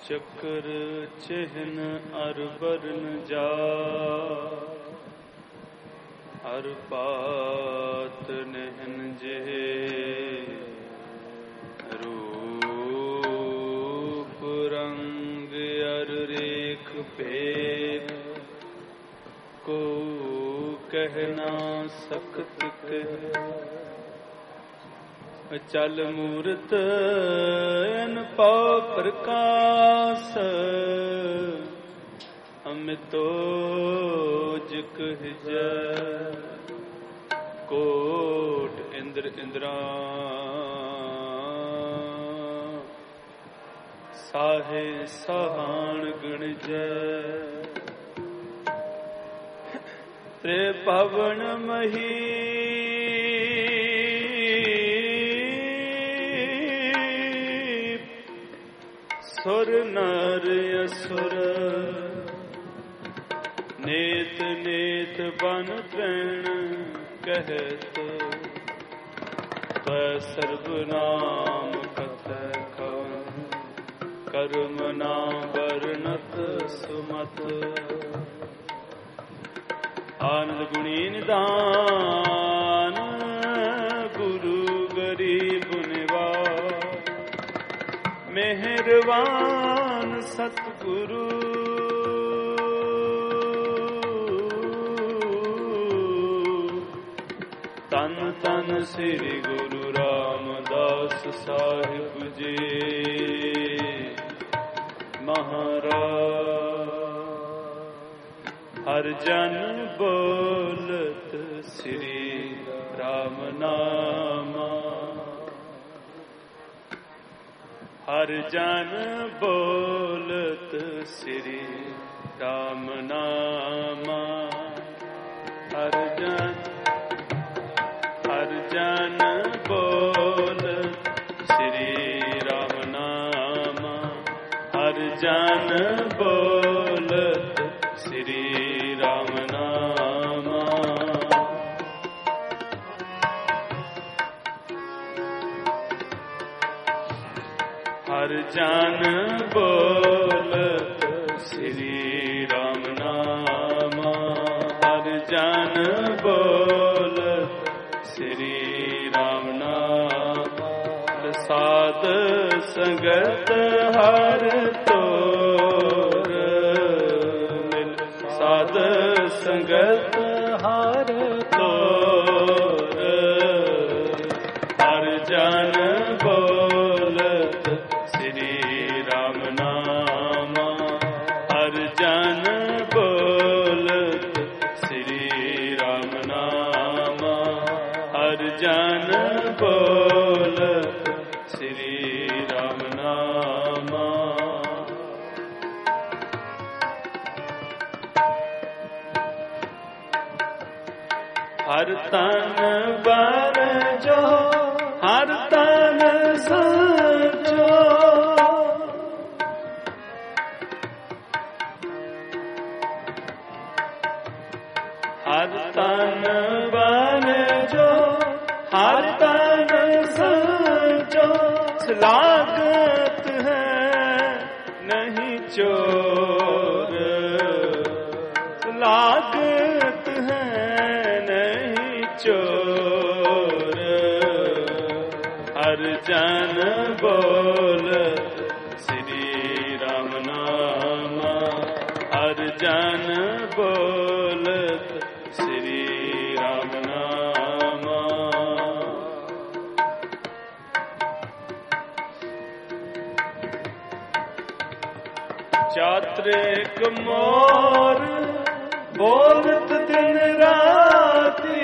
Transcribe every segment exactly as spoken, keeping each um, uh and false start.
चक्र चिन्ह अर बरन जा अर पात नहन जे रूप रंग अर रेख भेद को कहना सकत चल मूरत इन पौ प्रकाश अमितो जिक हिजय कोट इंद्र इंद्रा साहे सहान गण जय त्रे पवन मही सुर नर असुर नेत नेत बन प्रण कहत सर्वनाम कथ कर्म नाम वर्णत सुमत आनंद गुणी निदान गुरु गरीब निवास मेहरबान सतगुरु तन तन श्री गुरु रामदास साहिब जी महाराज हर जन बोलत श्री राम नामा हर जन बोलत श्री राम नामा हर जन हर जन बोलत श्री राम नामा हर जन बोलत श्री राम नामा हर जन बोलत श्री राम नामा हर जन बोलत श्री राम नामा साध संगत हर तोर मिल साध संगत हर तोर हर जन बोलत श्री राम नामा हर जन बोलत श्री राम नामा हर जन बोलत श्री राम नामा हर तन बर जो हर तन सजो हर तन बर जो हर तन सजो लागत है नहीं चोर लागत है नहीं चोर हर जन बोल श्री राम नामा हर जन बोल श्री राम नामा चात्रिक मोर बोलत दिन राती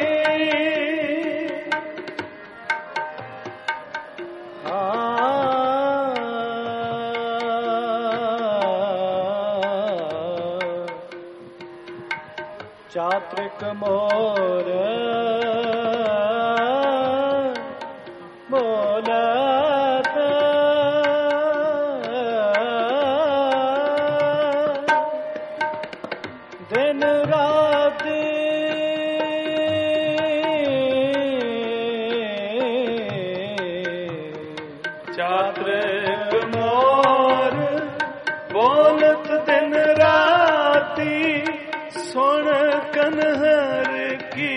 चात्रिक मोर बोलत दिन राती चात्रिक मोर कन्हर की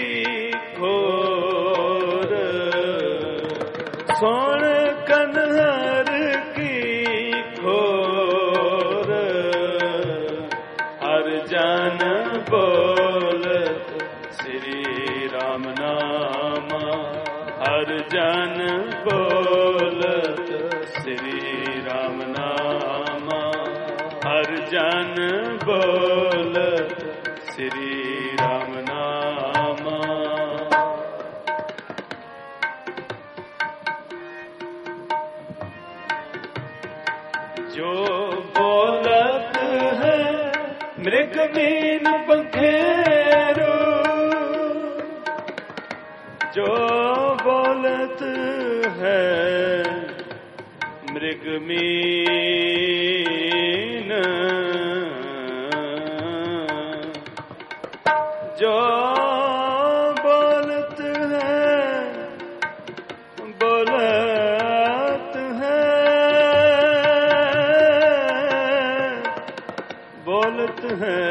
खोर, सोण कन्हर की खोर, हर जन बोलत श्री राम नामा, हर जन बोलत श्री राम नामा, हर जन बोलत श्री राम नामा। जो बोलत है मृग मीन बखेरो, जो बोलत है मृग मीन, जो बोलत है बोलत है बोलत है,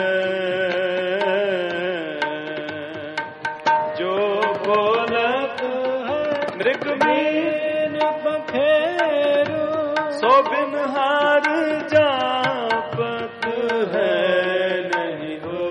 जो बोलत है मृग मीन बखेरो, सो बिन हार जापत है नहीं हो।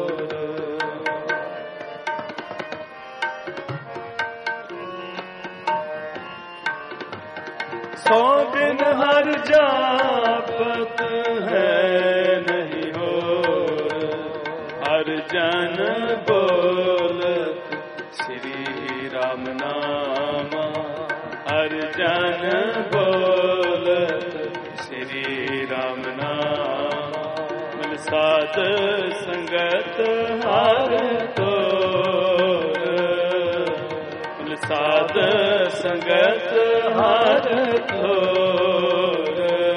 सो बिन हर जापत है नहीं हो, हर जन बोलत श्री राम नामा, हर जन बोलत श्री राम नामा। मिल साध संगत हार तोर, मिल साध संगत हार तोर,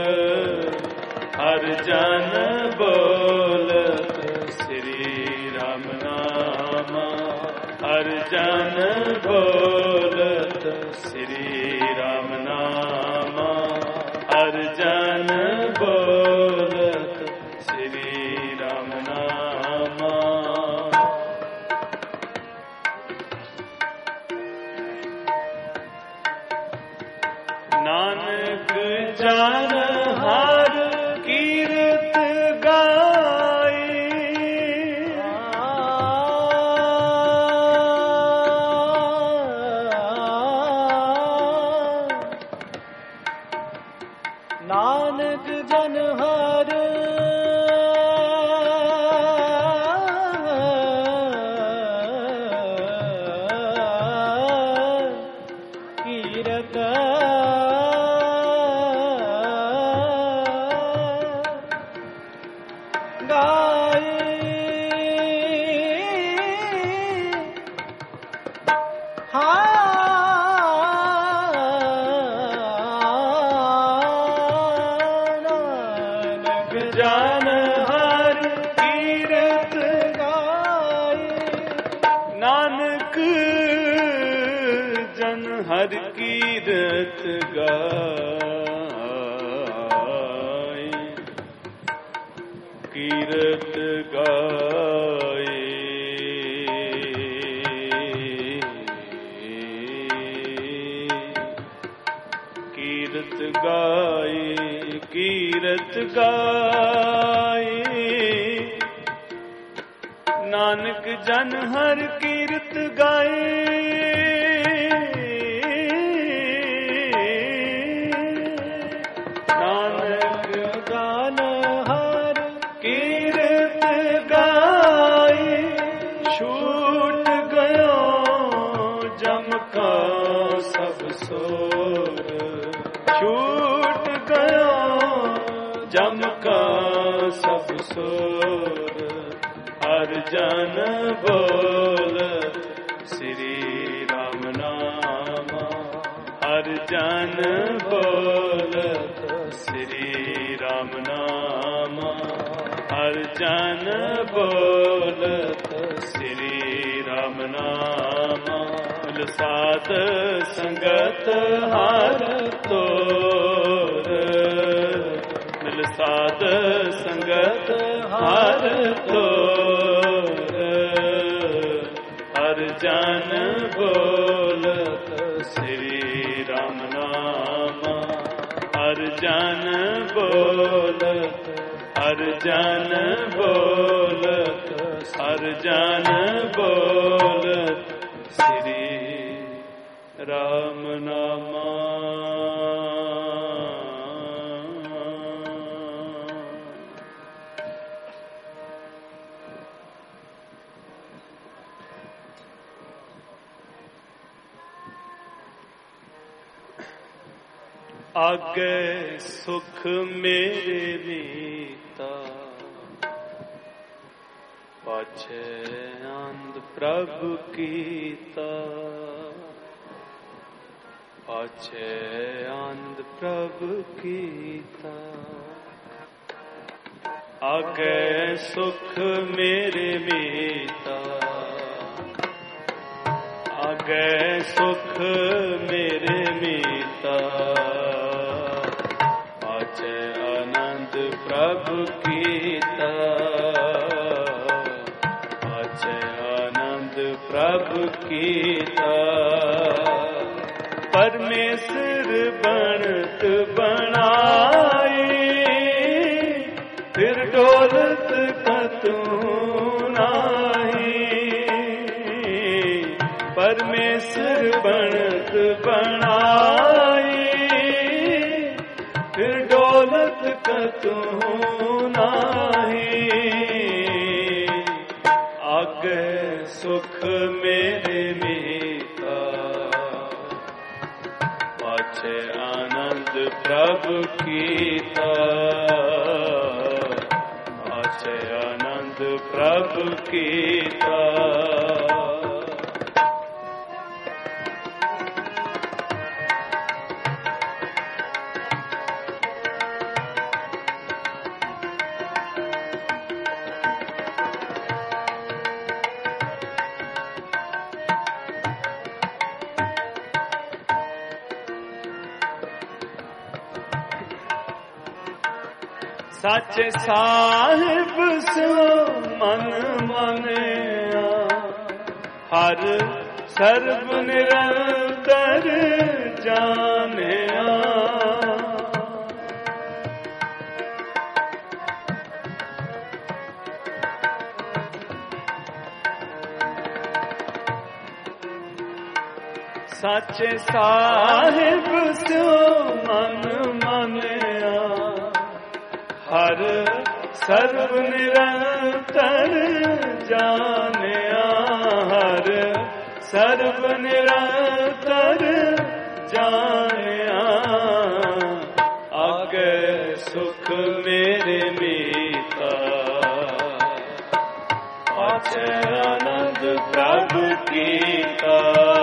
हर जन बोलत श्री राम नामा, हर जन बोलत श्री राम नामा, हर जन बोलत श्री राम नामा। नानक जान हर कीरत गाई, नानक जन हर कीरत जान हर कीरत गाए, नानक जन हर कीरत गाए, कीरत गाए, कीरत गाए, कीरत गाए, नानक जन हर कीरत गाए, नानक जन हर कीरत गाए, छूट गयो जम का सब सोर, छूट गयो जम का सब सोर, हर जन बोलत श्री राम नामा, हर जन बोलत श्री राम नामा, हर जन बोलत श्री राम नामा। मिल साध संगत हार तोर, मिल साध संगत हार तोर, जन बोलत श्री राम नामा, हर जन बोलत, हर जन बोलत, हर जन बोलत श्री राम नामा। आगे सुख मेरे मीता, पाछे आनंद प्रभु कीता, पाछे आनंद प्रभु कीता। आगे सुख मेरे मीता, आगे सुख मेरे मीता, पाछे आनंद प्रभु कीता, पाछे आनंद प्रभु कीता। परमेश्वर बनत बनाई, फिर डोलत कतू नाही। परमेश्वर बनत बनाई, फिर डोलत कतू नाही। आगे सुख मेरे मीता, पाछे आनंद प्रभु कीता, पाछे आनंद प्रभु कीता। सच साहिब सो मन मानिया, हर सर्व निरंतर जानिया। सच साहिब सो मन मानिया, हर सर्व निरंतर जानिया, हर सर्व निरंतर जानिया। आगे सुख मेरे मीता, पाछे आनंद प्रभु कीता,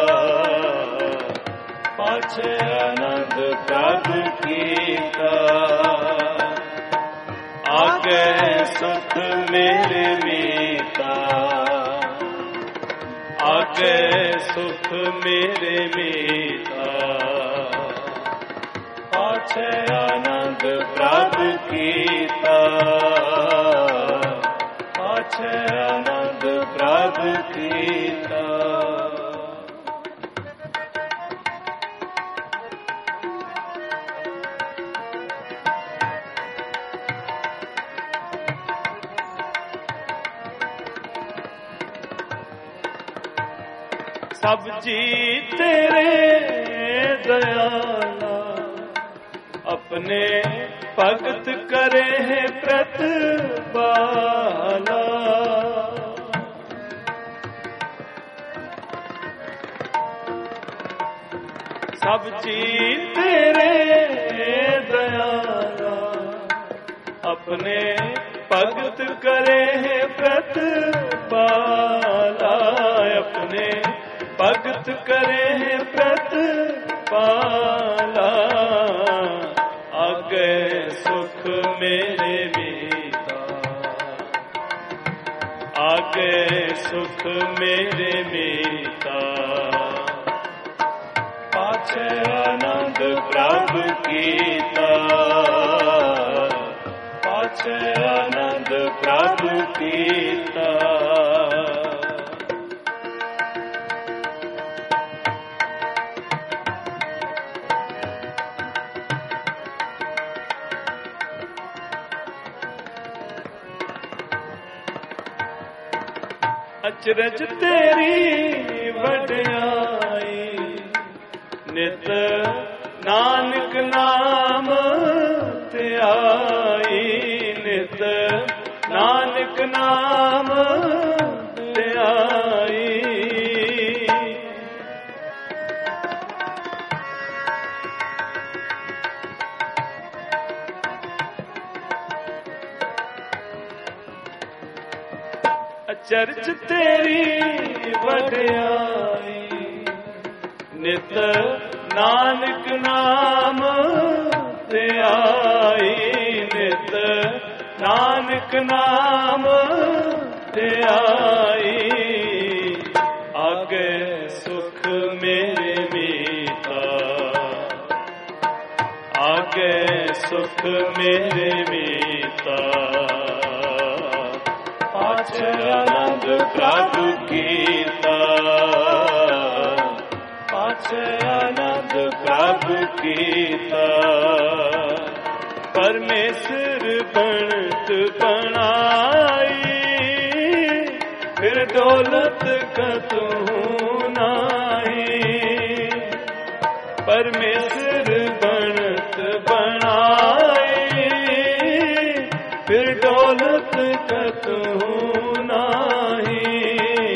पाछे आनंद प्रभु कीता। आगे सुख मेरे मीता, आगे सुख मेरे मीता, पाछे आनंद प्रभु कीता, पाछे आनंद प्रभु कीता। सब जी तेरे दयाला, अपने भगत करे हैं प्रतिपाला। सब जी तेरे दयाला, अपने भगत करे हैं प्रतिपाला। अपने भगत करे हैं प्रतिपाला। आगे सुख मेरे मीता, आगे सुख मेरे मीता, पाछे आनंद प्रभु कीता, पाछे आनंद प्रभु कीता। अचरज तेरी वड्याई नित नानक नाम ध्याई नित नानक नाम ध्याई अचरज तेरी वड्याई नित नानक नाम ध्याई नित नानक नाम ध्याई आगे सुख मेरे मीता आगे सुख मेरे मीता पाछे आनंद प्रभु कीता पाछे आनंद प्रभु कीता परमेश्वर बनत बनाई फिर दौलत कतू नाही परमेश्वर बनत बनाई फिर दौलत कतू नाही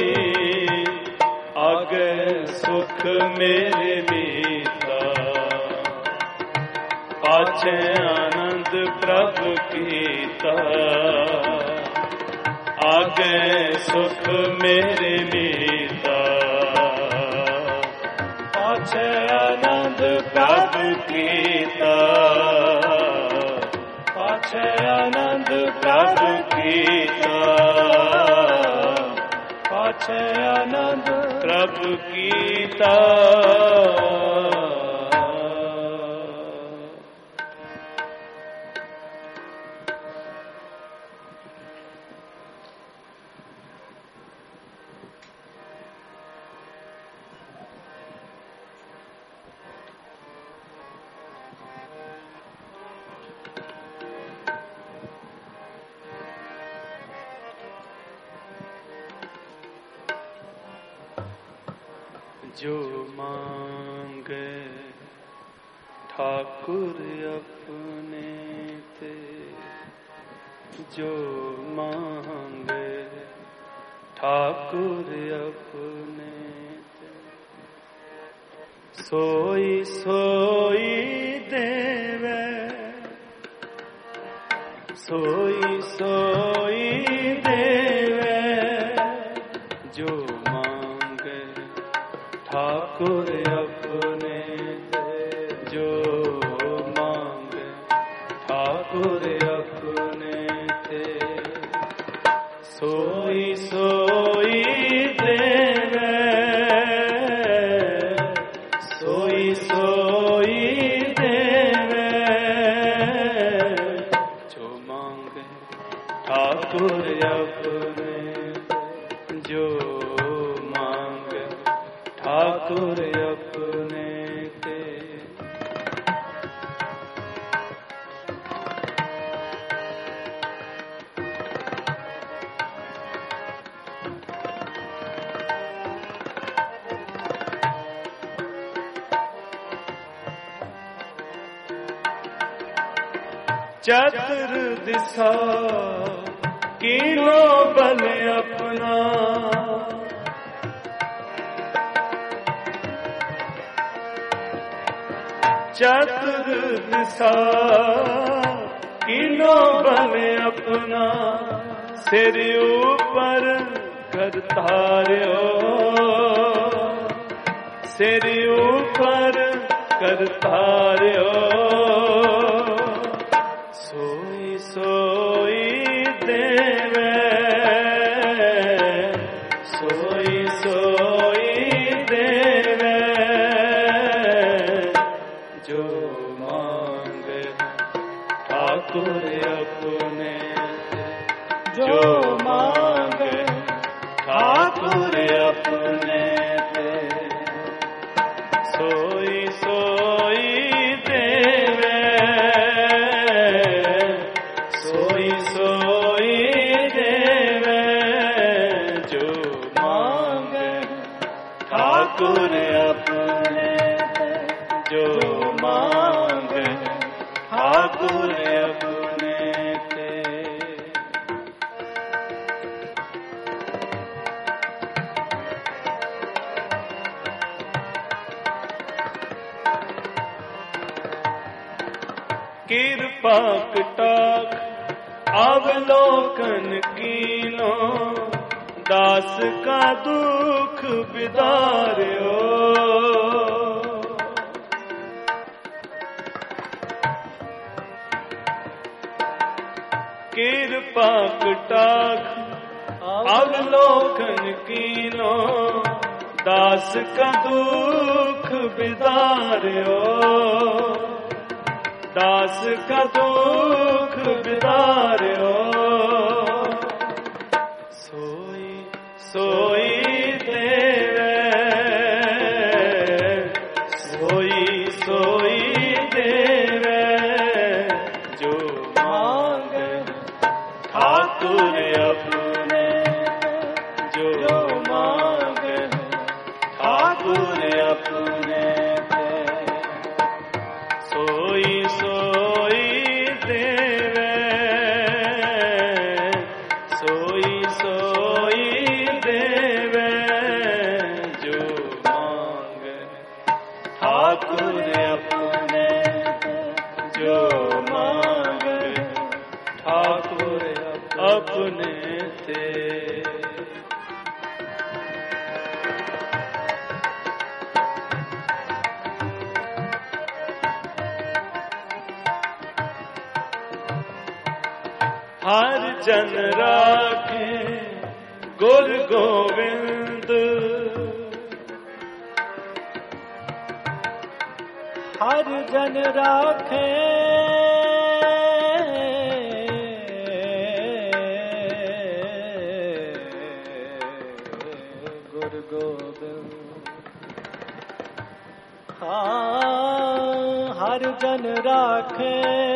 आगे सुख मेरे मीता पाछे आनंद प्रभु कीता आगे सुख मेरे मीता पाछे आनंद प्रभु कीता पाछे आनंद प्रभु कीता पाछे आनंद प्रभु कीता जो मांगे ठाकुर अपने ते जो मांगे ठाकुर अपने ते सोई सोई देवे सोई सोई देवे जो मांगे ठाकुर अपने जो मांगे ठाकुर अपने थे सोई सोई देवे सोई सोई देवे जो मांगे ठाकुर अपने जो मांगे ठाकुर अपने ते चतुर दिशा कीनो बल अपना चतुर दिशा कीनो बल अपना सिर ऊपर कर तार्यो सिर ऊपर कर तार्यो सोई सोई देवे सोई सोई देवे जो मांगे ठाकुर अपने जो मांगे ठाकुर अपने सोई सोई देवे सोई सोई देवे जो ठाकुर अपने जो मांगे ठाकुर अपने ते। कृपा कटाक्ष अवलोकन कीनो दास का दुख बिदार्यो। कृपा कटाक्ष अवलोकन कीनो दास का दुख बिदार्यो। दास का दुख बिदार्यो। सोई सोई देवे सोई सोई देवे जो मांगे ठाकुर अपने जो मांगे ठाकुर अपने सोई सोई देवे सोई सोई देवे जो मांगे ठाकुर अपने जो मांगे ठाकुर अपने ते। हर जन राखे गुर गोविंद हर जन राखे गुर गोविंद। हाँ हर जन राखे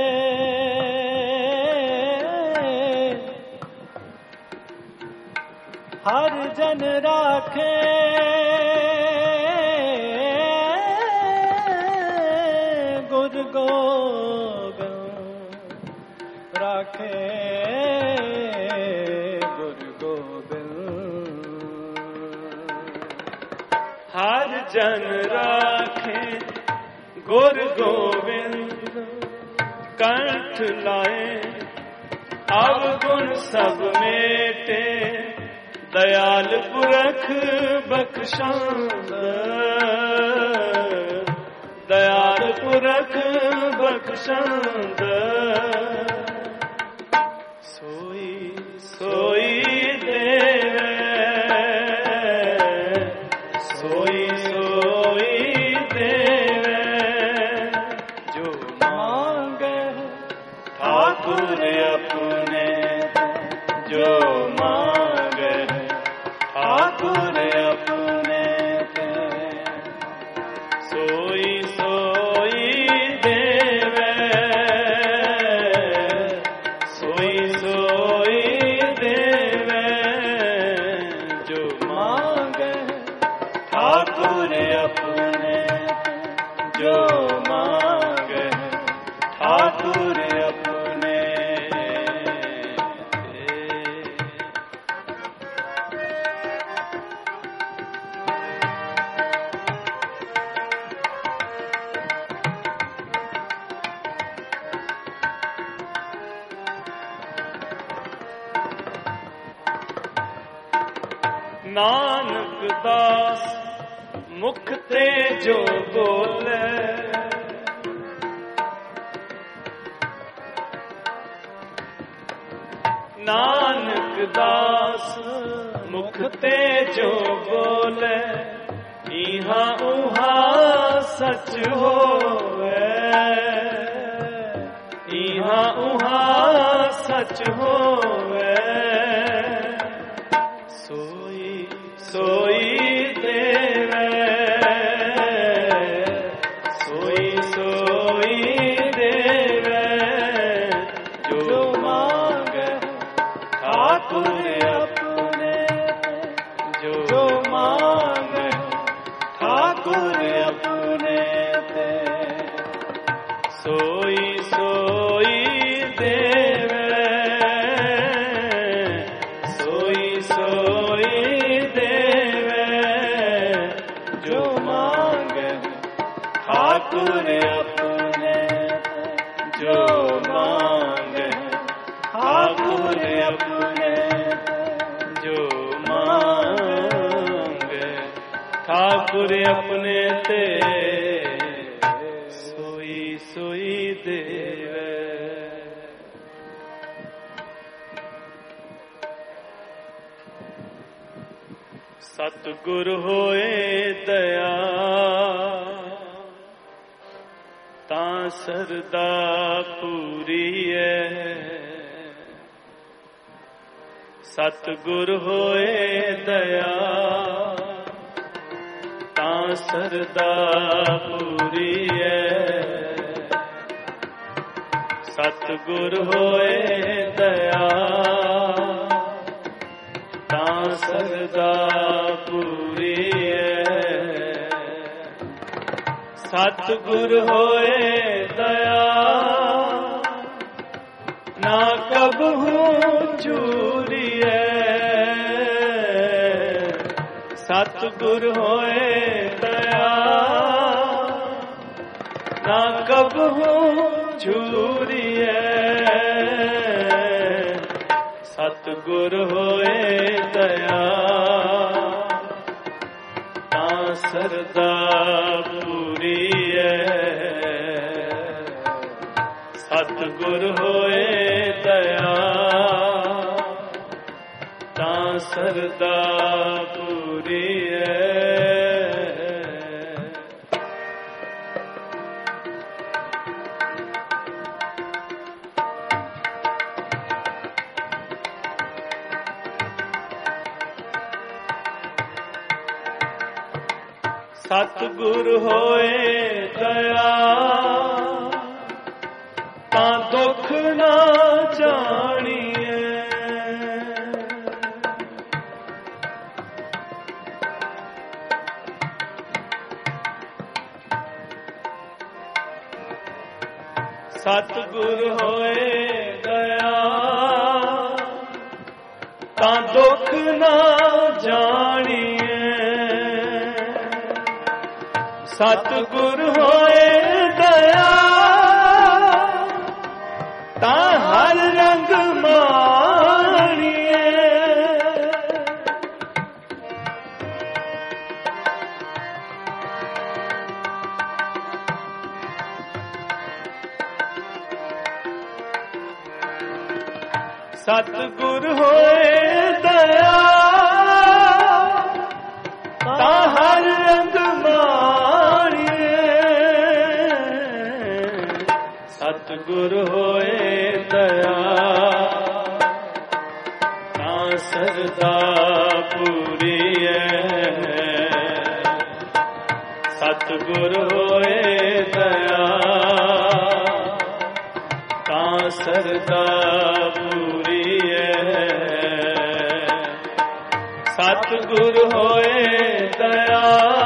हर जन राखे गुर गोविंद राखे गुर गोविंद। हर जन राखे गुर गोविंद कंठ लाए अवगुण सब मेटे दयाल पुरख बख्शांद। दयाल पुरख बख्शांद। सोई सोई देवे सोई सोई देवे जो मांगे ठाकुर अपने जो मांगे ठाकुर अपने ते। सोई सोई देवे सोई सोई देवे जो मांगे ठाकुर अपने जो मांगे ठाकुर अपने। नानक दास मुख ते जो बोले नानक दास मुख ते जो बोले इहा उहा सच होवे। इहा उहा सच होवे। सोई देवे सोई सोई देवे जो मांगे ठाकुर अपने जो मांगे ठाकुर अपने ते सोई सोई देवे सोई सोई देवे जो मांगे ठाकुर अपने जो मांगे ठाकुर अपने जो मांगे ठाकुर अपने ते सोई सोई देवे। सतगुर होए दया तां सरदा पूरी है। सतगुर होए दया तां सरदा पूरी है। सतगुर होए दया तां सरदा पूरी है। सतगुर होए दया ना कबहू चूरी है। सतगुर होए दया ना कबहू चूरी है। सतगुर होए दया तां सरदा पूरी है। सतगुर होए दया तां सरदा पूरी है। सतगुर होए दया तां दुख ना जानिए। सतगुर होए दया तां दुख ना जानिए। सतगुर होए दया तां हर रंग मानिए। सतगुर होए दया तां हर रंग सतगुर होए दया तां सरदा पूरी है। सतगुर होए दया तां सरदा पूरी है। सतगुर होए दया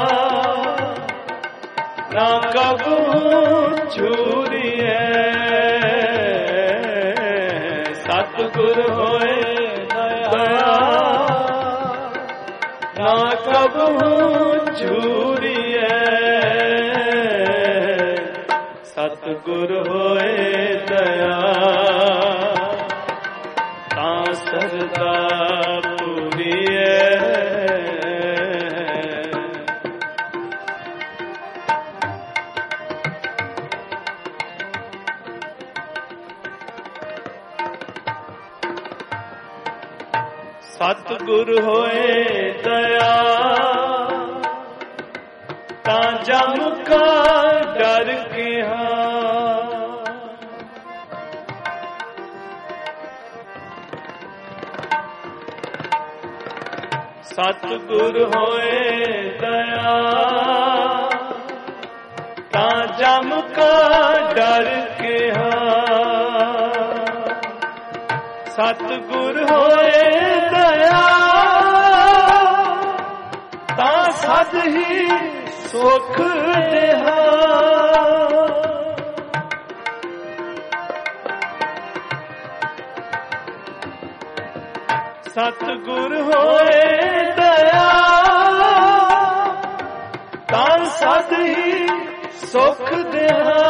ना कबहू छूरी है। सतगुर होए दया ना कबहू छूरी है। सतगुर होए दया तां सरदा पूरी है। सतगुर होए दया तां जम का डर किहा। सतगुर होए दया तां जम का डर किहा। सतगुर होए दया तां सद ही ਸੁਖ ਦੇਹਾ ਸਤਿਗੁਰ ਹੋਏ ਦਇਆ ਤਾਂ ਸਦ ਹੀ ਸੁਖ ਦੇਹਾ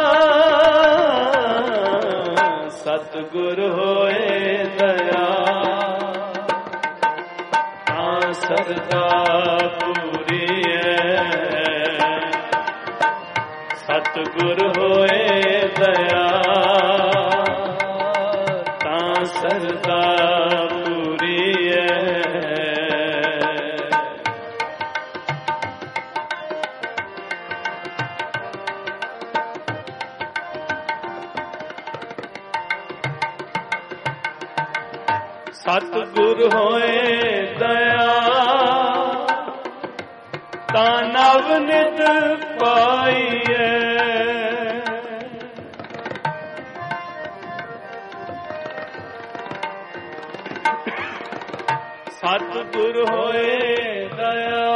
ਸਤਿਗੁਰ ਹੋਏ ਦਇਆ ਤਾਂ ਸਰਦਾ ਪੂਰੀ ਸਤਿਗੁਰ ਹੋਏ ਦਇਆ ਤਾਂ ਸਰਦਾ ਪੂਰੀ ਸਤਿਗੁਰ ਹੋਏ ਦਇਆ ਤਾਂ ਨਵ ਨਿਤ ਪਾਈਐ ਸਤਿਗੁਰ ਹੋਏ ਦਇਆ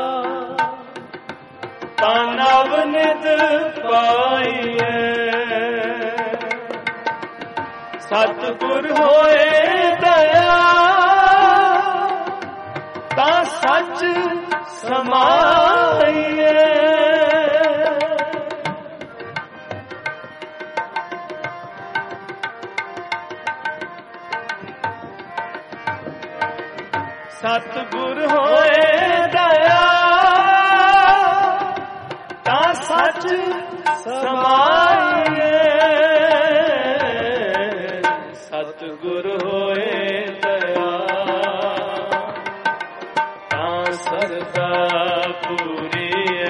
ਤਾਂ ਨਵ ਨਿਤ ਪਾਈਐ ਸਤਿਗੁਰ ਹੋਏ ਦਇਆ ਤਾਂ ਸੱਚ ਸਮਾਈਐ ਸਤਿਗੁਰ ਹੋਏ ਦਇਆ ਤਾਂ ਸੱਚ ਸਮਾਈਐ ਸਤਿਗੁਰ ਹੋਏ ਦਇਆ ਤਾਂ ਸਰਦਾ ਪੂਰੀ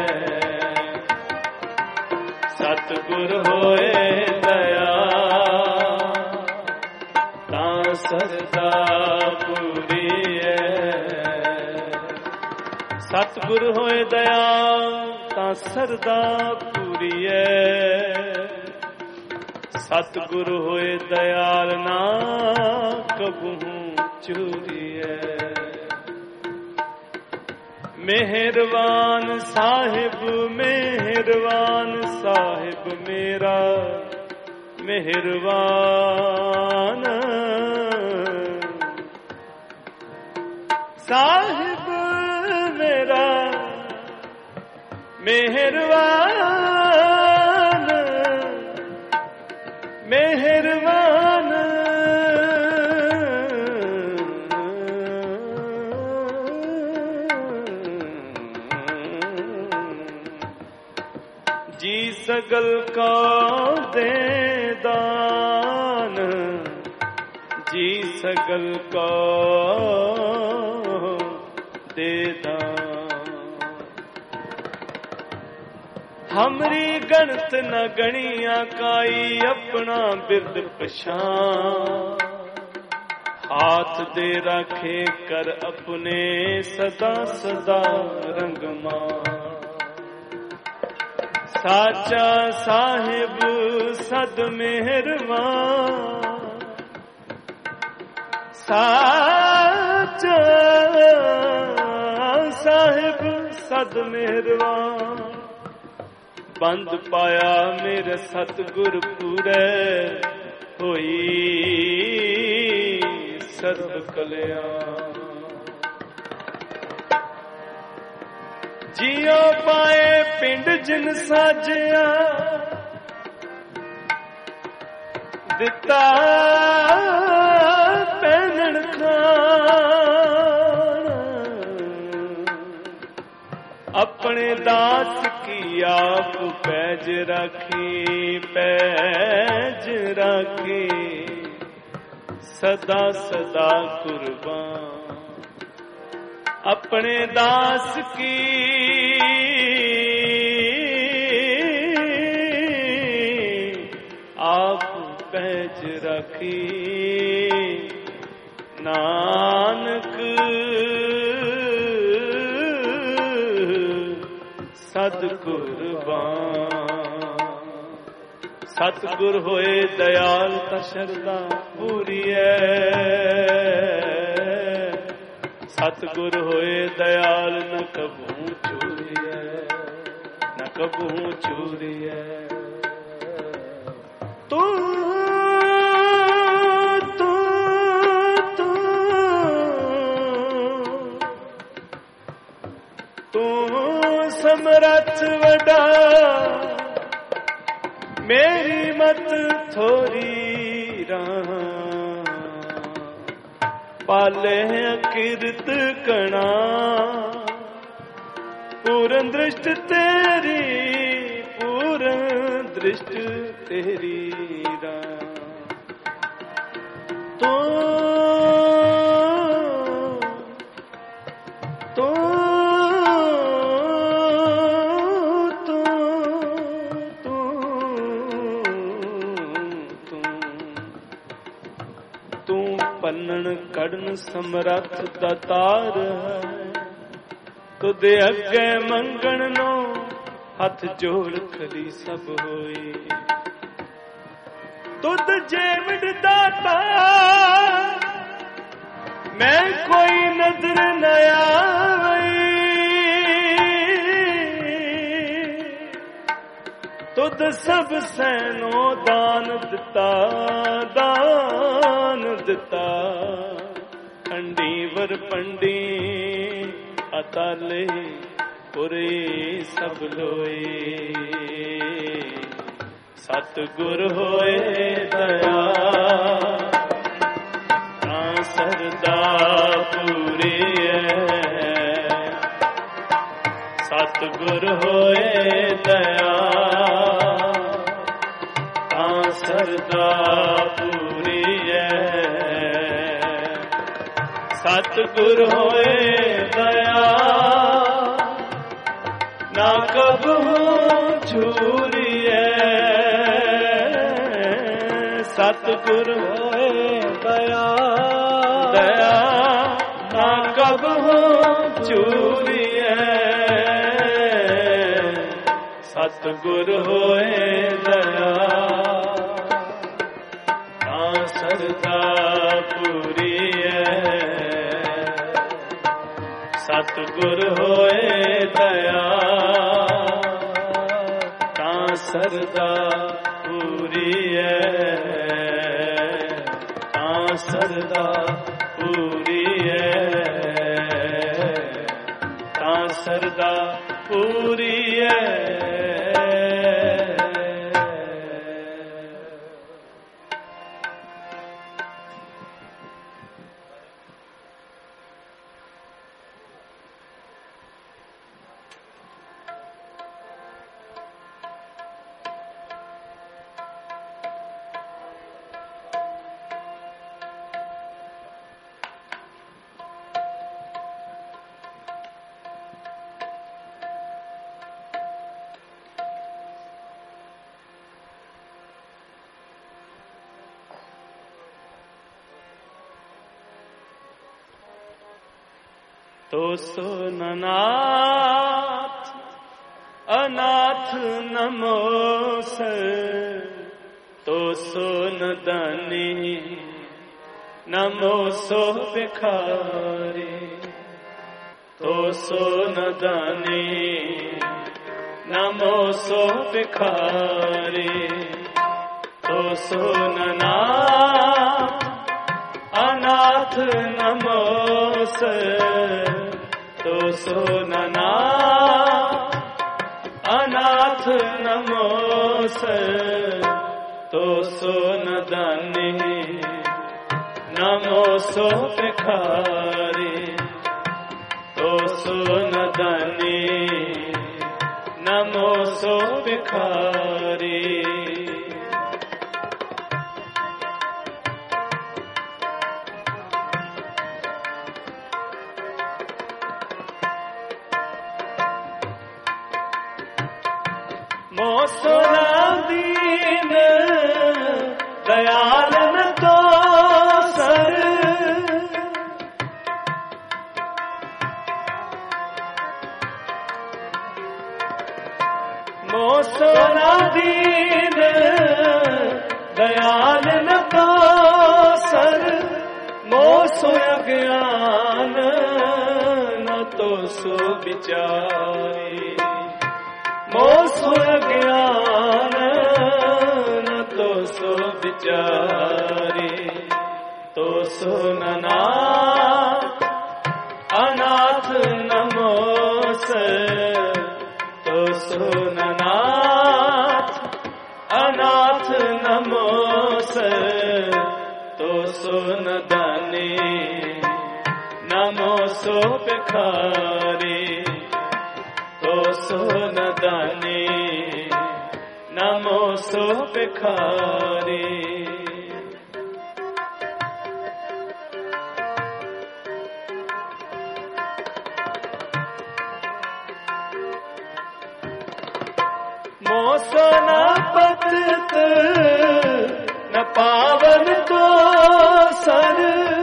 ਸਤਿਗੁਰ ਹੋਏ ਦਇਆ ਤਾਂ ਸਰਦਾ ਪੂਰੀ ਸਤਿਗੁਰ ਹੋਏ ਦਇਆ ਤਾਂ ਸਰਦਾ ਪੂਰੀ ਸਤਿਗੁਰ ਹੋਏ ਦਇਆਲ ਨਾ ਕਬਹੂ ਚੂਰੀਐ ਮਿਹਰਬਾਨ ਸਾਹਿਬ ਮਿਹਰਬਾਨ ਸਾਹਿਬ ਮੇਰਾ ਮਿਹਰਬਾਨ ਸਾਹਿਬ ਮੇਰਾ ਮਿਹਰਬਾਨ ਮਿਹਰਬਾਨ ਜੀ ਸਗਲ ਕਾ ਦੇ ਦਾਨ ਜੀ ਸਗਲ ਕਾ ਦੇ ਦਾਨ हमरी गणत न गणिया काई अपना बिरद पछान हाथ दे राखे कर अपने सदा सदा रंगमा साचा साहिब सद मेहरबान साचा साहिब सद मेहरबान बंद पाया मेरे सतगुर पूरे होई सर्व कल्याण जियो पाए पिंड जिन साजिया दिता पैनण खान अपने दास की आप पैज राखी पैज राखी सदा सदा कुर्बान अपने दास की आप पैज राखी नानक सद कुर्बान सतगुर होए दयाल ता शरदा पूरी सतगुर होए दयाल न कबू चूरी कबू चूरिए। तू तू तू तू समरथ वडा मेरी मत थोरी राह पाले अकिरत कणा पूर्ण दृष्ट तेरी पूर्ण दृष्ट तेरी राह। तो तो पन्नण कड़न समरथ दातार है तुदे अगे मंगण नो हथ जोड़ खड़ी सब होई। तुद जेवड़ दाता मैं कोई नजर न आई। तुद सब सैनो दान दिता दान दिता खंडी वर पंडी अताले पुरे सब लोए। सतगुर होए दया ना सरदा पूरी है। सतगुर होए दया ना सरदा पूरी है। सतगुर होए दया ना कबू छूरिए। सतगुर होए दया दया ना कबू छूरिए। सतगुर होए दया ना सरदा पूरी है। सतगुर होए दया ता सरदा पूरी है। ता सरदा पूरी है। ता सरदा पूरी है। तो सो ननाथ अनाथ नमो सर। तो सो नदानी नमो सो भिखारी। तो सो नदानी नमो सो भिखारी। तो सो ननाथ अनाथ नमो सर। तो सो ननाथ अनाथ नमो सर। तो सो नदानी नमो सो भिखारी। तो सो नदानी नमो सो भिखारी। मोसरा दीन दयाल न तो सर। मोसरा दीन दयाल न तो सर। मोसो अज्ञान न तो सो विचारी। मोह सो ज्ञान न तो सो विचारे तो सो नाथ अनाथ नमोस तो सो नाथ अनाथ नमोस तो सो न दाने नमो सो भिखारी तो सो न दाने नमो सो भिखारी मोसो न पतित न पावन तो सर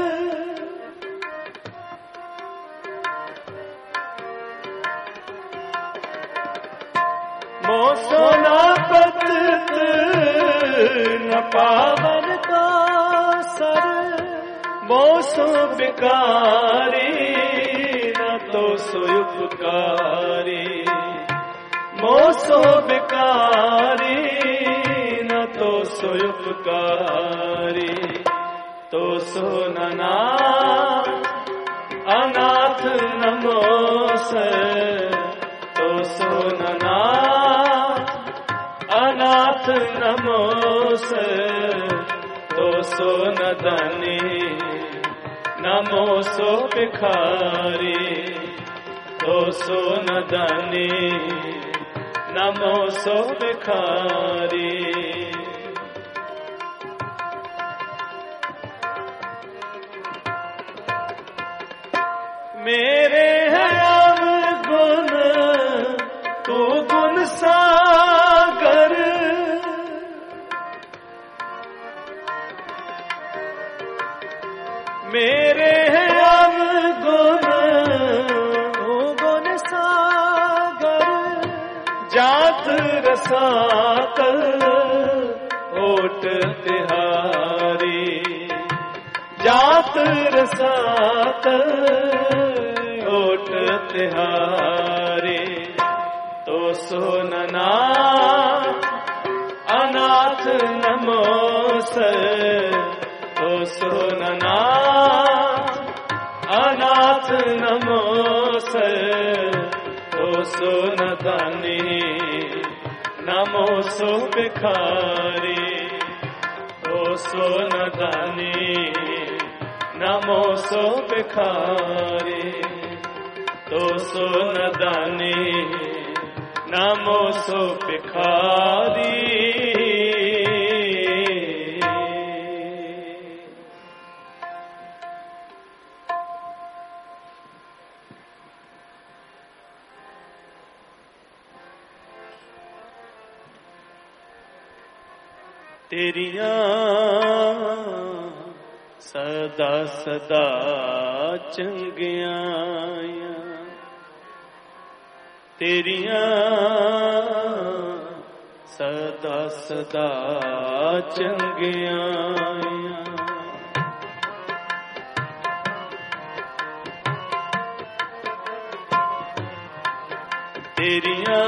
मोसो न पतित न पावन तो सर मोसो बिकारी न तो सो उपकारी मोसो बिकारी न तो सो उपकारी तो सो नाथ अनाथ नमोस तो सो नाथ अनाथ नमोस तो सो न दानी नमो सो भिखारी तो सो न दानी नमो सो भिखारी मेरे हैं अवगुण तू गुण सागर मेरे हैं अवगुण तू गुण सागर जात रसातल ओट तिहारी जात रसातल ओट तिहारी तो सो नाथ अनाथ नमोस तो सो नाथ अनाथ नमोस तो सो न दानी नमो सो भिखारी तो सो न दानी नमो सो भिखारी तो सो न दानी नमो सो भिखारी तेरिया सदा सदा चंगिया तेरिया सदा सदा चंगिया तेरिया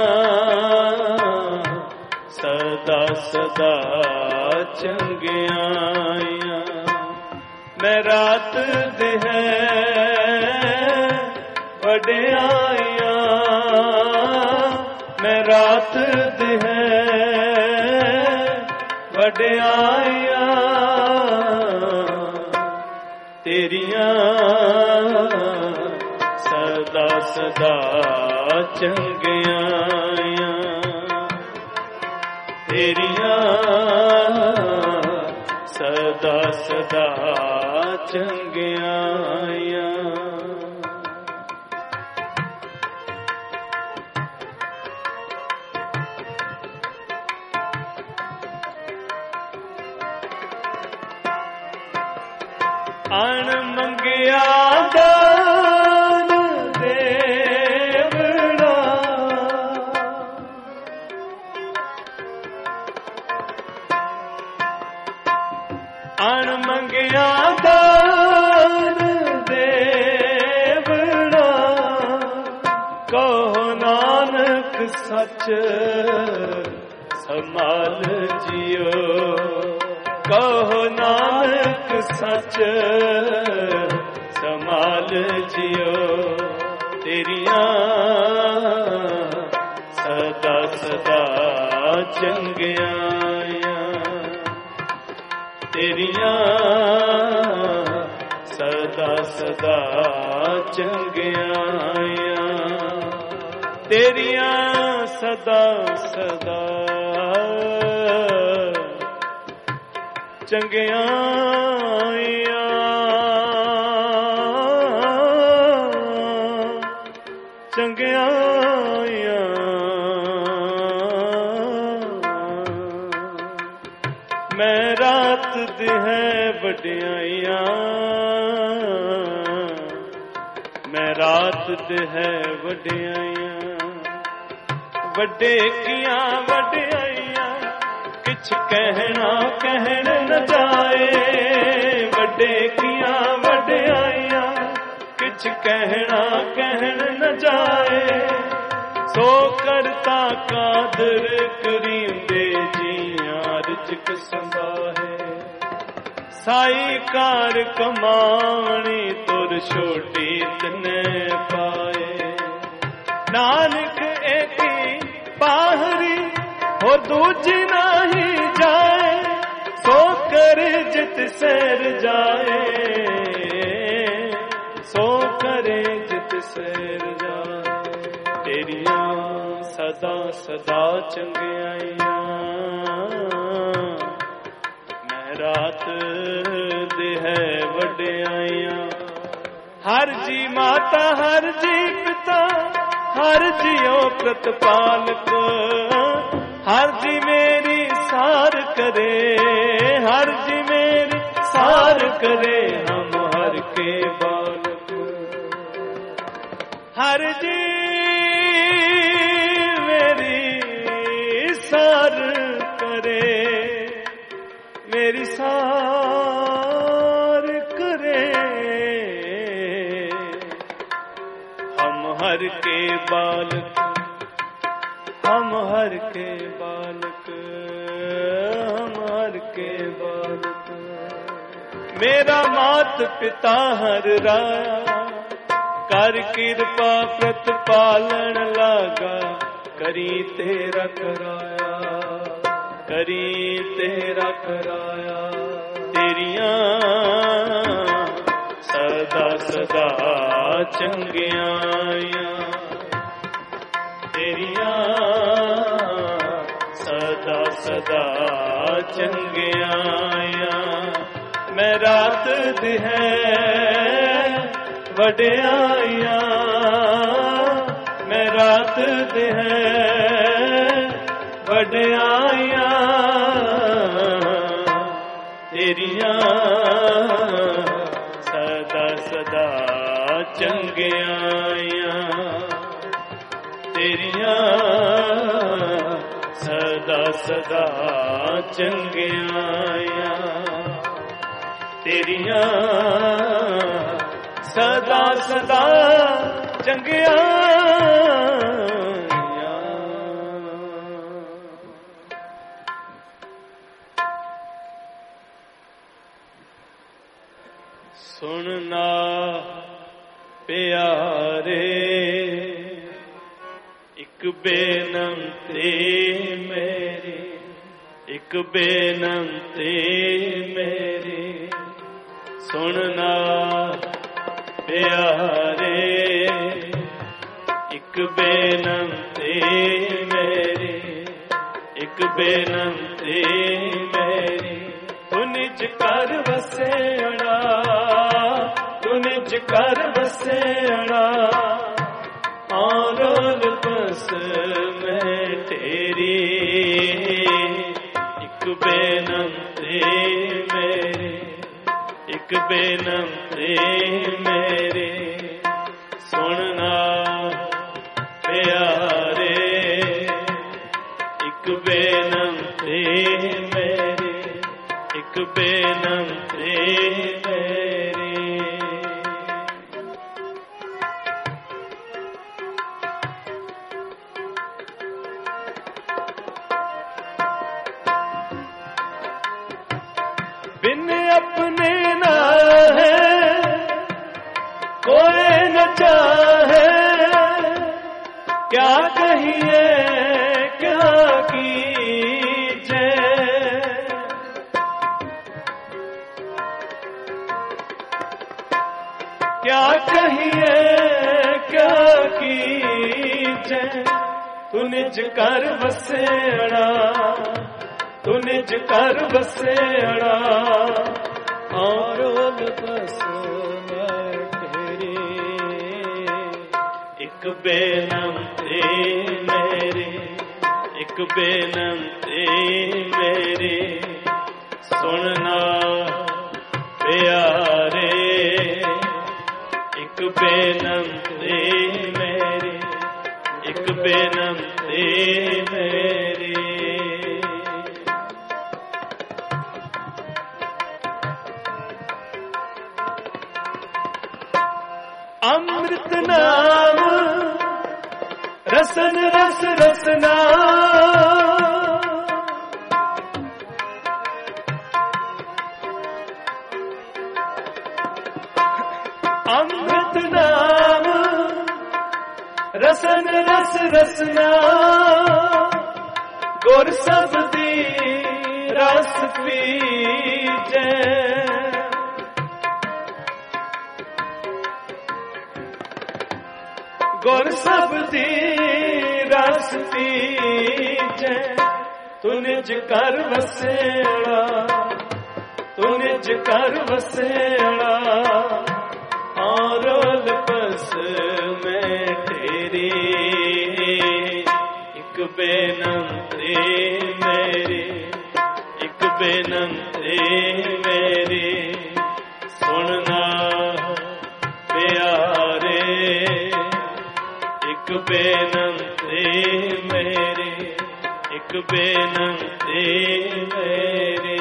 सदा सदा चंगिया मैं रात दे है वड्याइया मैं रात दे है वड्याइया तेरिया सदा सदा चंगिया तेरिया सदा सदा चंगिया अण मंगिया दान देवड़ा अण मंगिया दान देवड़ा कहो नानक सच संभाल जियो, कहो नानक सच संभाल जियो, तेरिया सदा सदा चंगियां, तेरिया सदा सदा चंगियां, तेरिया सदा सदा चंगियां, चंगियां। मैं रात दी है वड्याइयां, मैं रात दी है वड्याइयां, वड्डे कियां वड्याइयां किछ कहना कहन न जाए, वड्डे कियां वड्याइयां किछ कहना कहन न जाए, सो करता कादर करीम दे जियां रिज़्क़ संभाहे, साई कार कमावणी तुर छोटी तने पाए, नानक एकी बाहरी हो दूजी नहीं जाए, सो कर जित सैर जाए, सो करे जित सैर जाए, तेरिया सदा सदा चंगियाइयां, मैं रात दे है वड्याइयां, हर जी माता हर जी पिता हर जियो प्रतिपालक, हर जी मेरी सार करे, हर जी मेरी सार करे, हम हर के बालक, हर जी मेरी सार करे, मेरी सार करे, हम हर के बालक, हम हर के बालक, हम हर के बालक, मेरा मात पिता हर राया, कर कृपा प्रतिपालन लागा, करी तेरा कराया, करी तेरा कराया, तेरिया सदा सदा चंगियां, तेरिया सदा सदा चंगियां, मैं रात दी है वड्याइयां, मैं रात दी है वड्याइयां, तेरिया सदा सदा चंगियां, तेरिया सदा सदा चंगियां, तेरिया सदा सदा चंगियां। सुनना प्यारे एक बेनंती मेरी, एक बेनंती मेरी, सुनना प्यारे एक बेनंती मेरी, एक बेनंती मेरी, तू निज कर वसेड़ा, तू निज कर वसेड़ा, और बस मैं तेरी एक बेनंती मेरी, एक बेनंती मेरी, सुनना प्यारे एक बेनंती मेरी, एक बेनंती मेरी। बिन अपने ना है कोई न चाहे, क्या कहिए क्या कीजे। क्या कहिए क्या कीजे, तू निज कर बसेड़ा, तू निज कर बसेड़ा। और बस मैं तेरी एक बेनती मेरी, एक बेनती मेरी सुनना प्यारे। एक बेनती मेरी, एक बेनती मेरी। अमृत नाम रसन रस रसना, अमृत नाम रसन रस रसना। गुर सबदी रस पीजे, गुर सबदी रस पीजे। तू निज कर बसेड़ा, तू निज कर बसेड़ा। और बस मैं तेरी एक बेनती मेरी, एक बेनती मेरी सुनना प्यारे। एक बेनती मेरी, एक बेनती मेरी।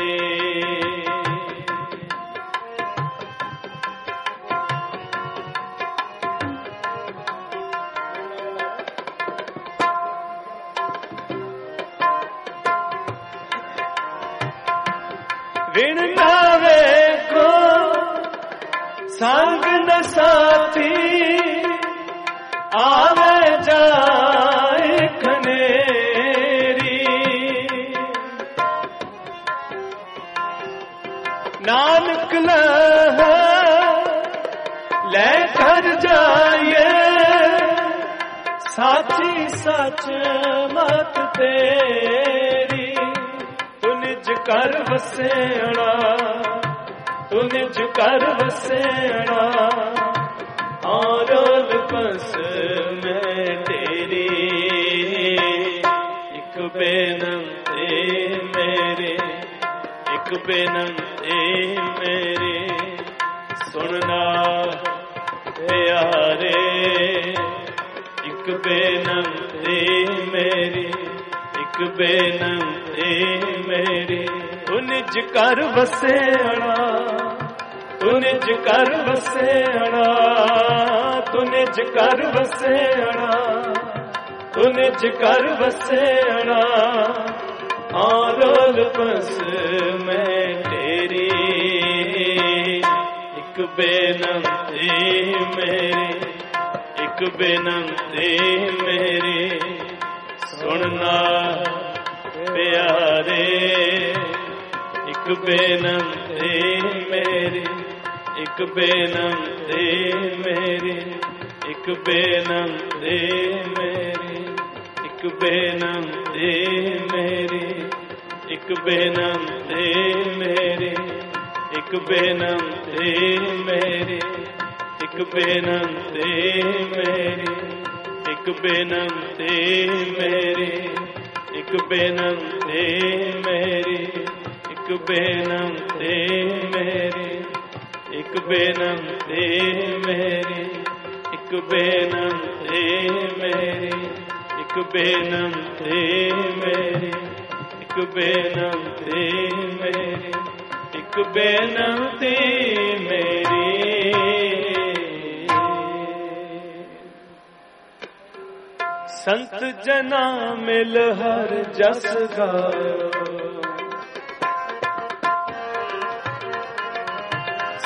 ऋण ना वेखो संग न साथी, आवे जाए खनेरी। नानक लह ले कर जाए, साची सच मत तेरी। तू निज कर बसेड़ा, तू निज कर बसेड़ा। और बस मैं तेरी एक बेनती मेरी, एक बेनती मेरी सुनना प्यारे। एक बेनती मेरी, एक बेनती मेरी। तू निज कर बसेड़ा, तू निज कर बसेड़ा, तू निज कर बसेड़ा, तू निज कर बसेड़ा। और बस मैं तेरी एक बेनती मेरी, एक बेनती मेरी सुनना प्यारे। एक बेनती मेरी, एक बेनती मेरी, एक बेनती मेरी, एक बेनती मेरी, एक बेनती मेरी, एक बेनती मेरी, एक बेनती मेरी, एक बेनती मेरी, एक बेनती मेरी, एक बेनती मेरी, एक बेनती मेरी, एक बेनती मेरी, एक बेनती मेरी, एक बेनती मेरी, एक बेनती मेरी। संत जना मिल हर जस गायो,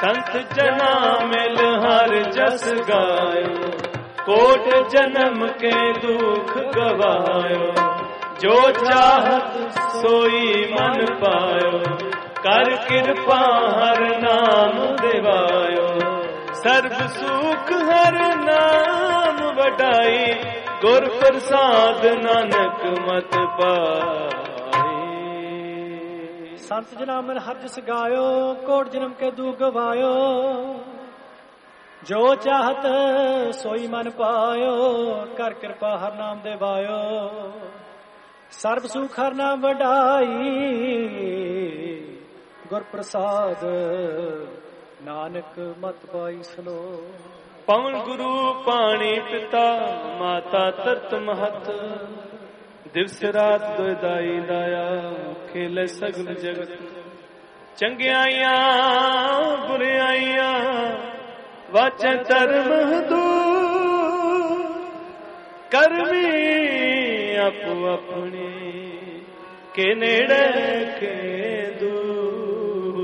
संत जना मिल हर जस गायो, कोट जन्म के दुख गवायो, जो चाहत सोई मन पायो, कर कृपा हर नाम देवायो, सर्ब सुख हर नाम वडाई, गुर प्रसाद नानक मत पाई। संत जना मिल हर जस गायो, कोट जन्म के दुख गवायो, जो चाहत सोई मन पायो, कर कृपा हर नाम देवायो, सर्ब सुख हर नाम वडाई, गुर प्रसाद नानक मत पाई सलो। पवन गुरु पाणी पिता माता तरत महत, दिवस रात दाई दाया खेल सगल जगत, चंगियाइयां बुरियाइयां वाचै धर्म दूर, करमी आपो अपनी के नेड़े के दूर,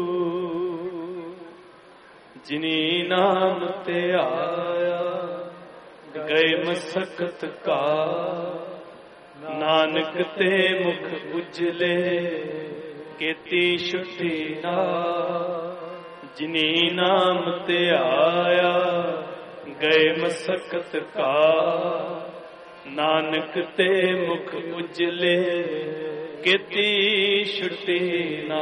जिनी नाम ते आया गए मसकत का, नानक ते मुख उजले केती छुट्टी ना, जिनी नाम ते आया गए मसकत का, नानक ते मुख उजले केती छुट्टी ना।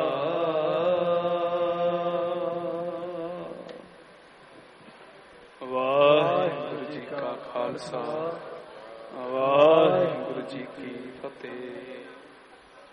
वाहिगुरु जी का खालसा, वाहिगुरु जी की फतेह।